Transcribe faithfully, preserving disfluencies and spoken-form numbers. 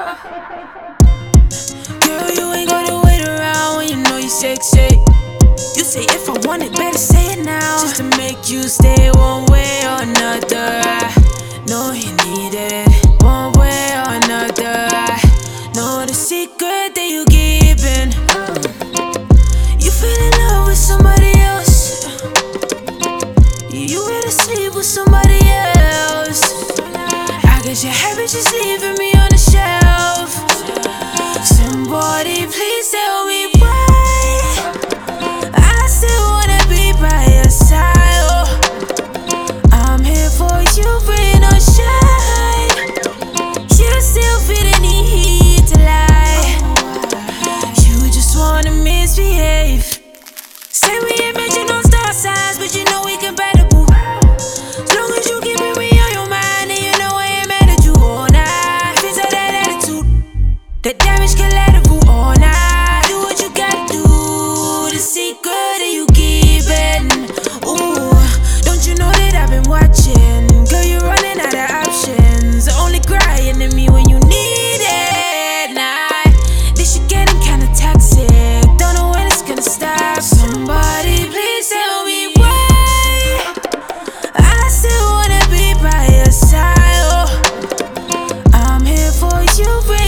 Girl, you ain't gotta wait around when you know you're sexy. You say if I want it, better say it now, just to make you stay one way or another. I know you need it, one way or another. I know the secret that you keeping. You fell in love with somebody else. You rather sleep with somebody else. I guess you're happy just leaving me on the shelf. Somebody please tell me why I still wanna be by your side. Oh, I'm here for you, rain or shine. You still feeling the heat to lie. You just wanna misbehave. Say we ain't mention no star signs, but you know we compatible. As long as you keeping me on your mind, and you know I ain't mad at you all night. Fix all that attitude, that damage collateral all night. Do what you gotta do, the secret that you keeping. Ooh, don't you know that I've been watching? Girl, you're running out of options, only crying to me when you need it. Nah, this shit getting kinda toxic, don't know when it's gonna stop. Somebody please tell me why I still wanna be by your side. Oh, I'm here for you, baby.